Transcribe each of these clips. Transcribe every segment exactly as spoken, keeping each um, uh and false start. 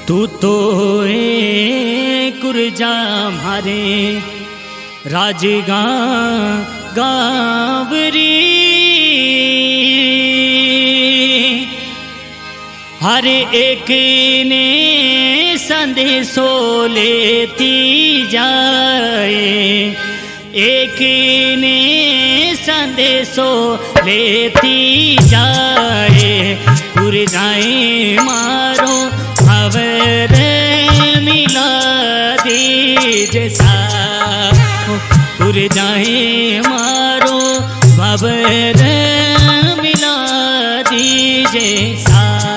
तू तो ए कुरजा मारे राजगा गावरी हर एक ने संदेशो लेती जाए, एक ने संदेशो लेती जाए। पुर जाए मारो खबर मिला दीजे सा, पुर जाए मारो खबर मिला दीजे सा।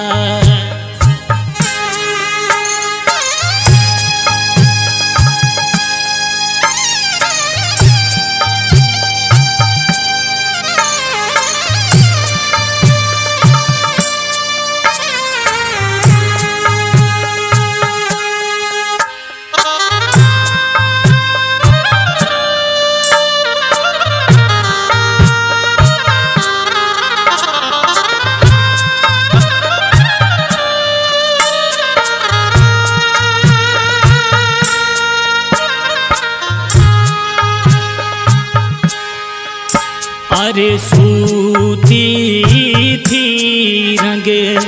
अरे सूती थी रंग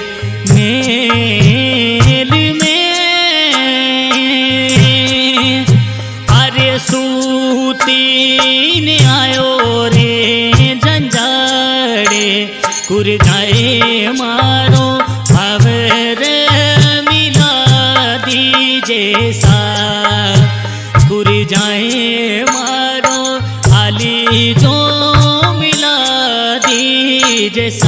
मेल में, अरे सूती ने आयो रे झंझाड़े। कुर जाए मारो खबर मिला दीजे सा, कुर जाए मारो हाली जो जैसा।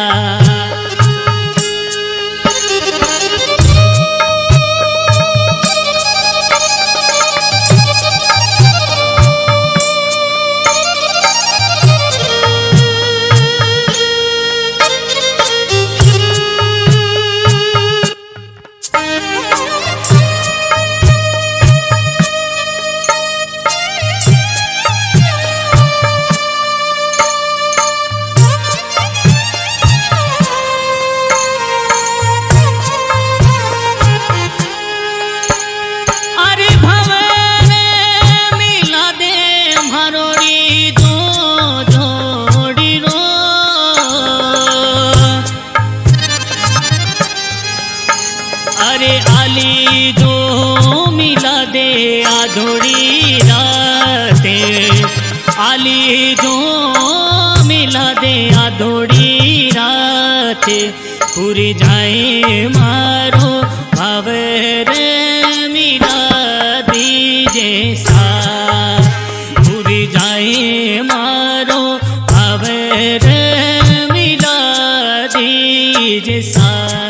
अरे आली जो मिला दे आधोड़ी राते, आली जो मिला दे आधोड़ी राते। पूरी जाए मारो खबर मिला दीजे सा, पूरी जाए मारो खबर मिला दीजे सा।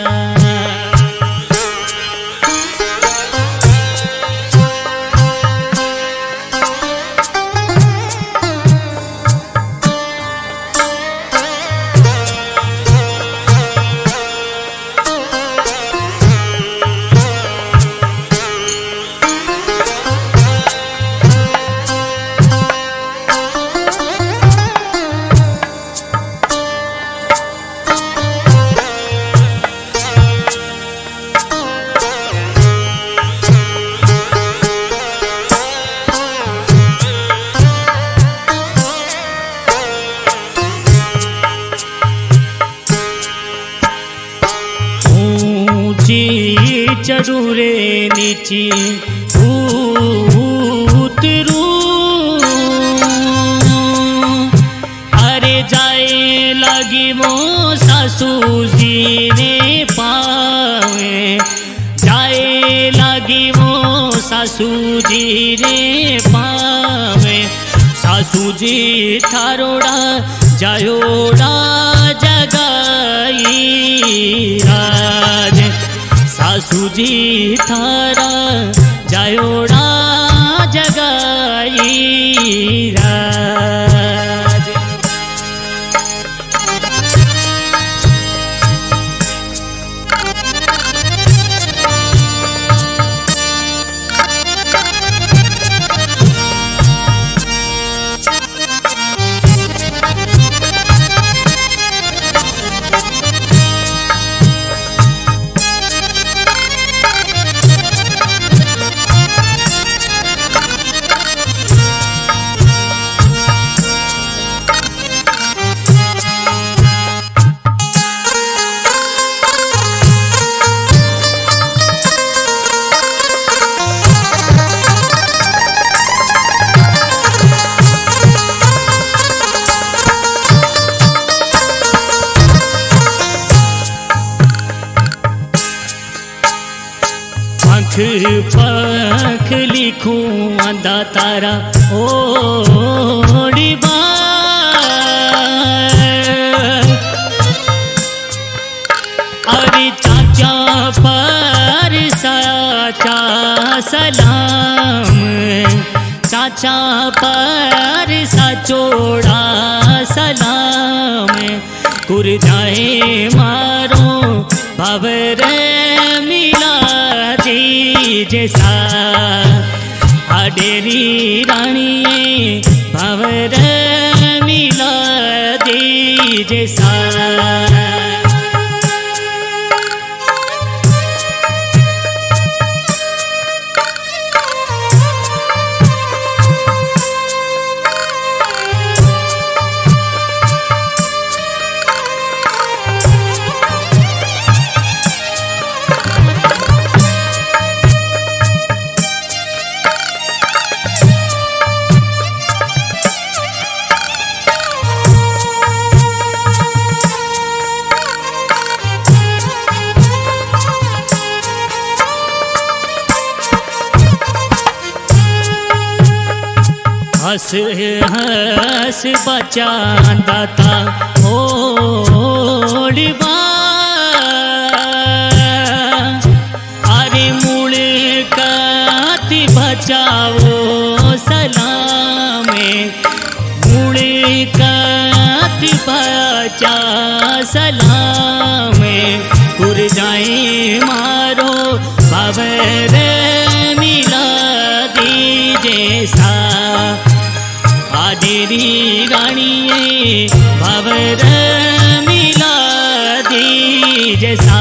चढ़ू रे नीची उतरू, अरे जाए लगी वो सासू जी रे पावे, जाए लगी वो सासू जी रे पावे। सासू जी थारोड़ा जायोड़ा जगाई राज, सासू जी थारा जायोड़ा जगाई राज। आँख पख लिखूं आंदा तारा ओड़ी बार। अरे चाचा पर साचा सलाम, चाचा पर साचोड़ा सलाम। कुर जाए मारो भवर मिला जी जैसा आडेरी रानी भवर मिला दी जैसा। हस हस बचांदा था ओड़ी बार। अरे मूल काती बचाओ सलामे, मूल काती बचा सलामे। कुर जाए मारो भवर मिला दी जैसा आडेरी रानी भवर मिला दी जैसा।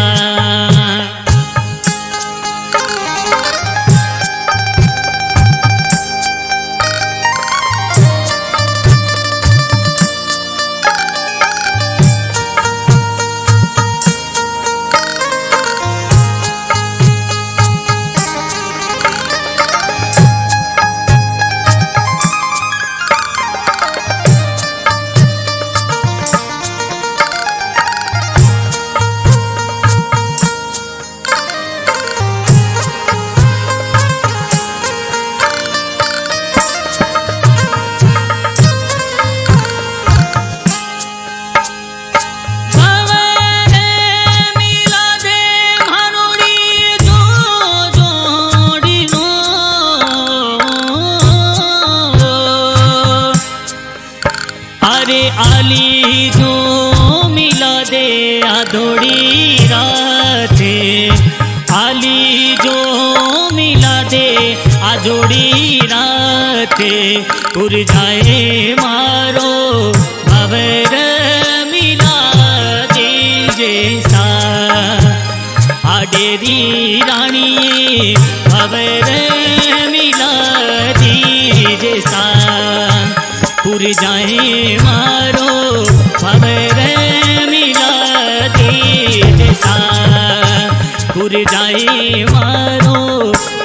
आली जो मिला दे आधोड़ी राते, आली जो मिला दे आजोड़ी राते। उड़ जाए मारो भवर मिला दे जैसा आडेरी रानी भवर मिला दी जैसा। पुर जाए मारो भवर मिला दे जैसा, पुर जाए मारो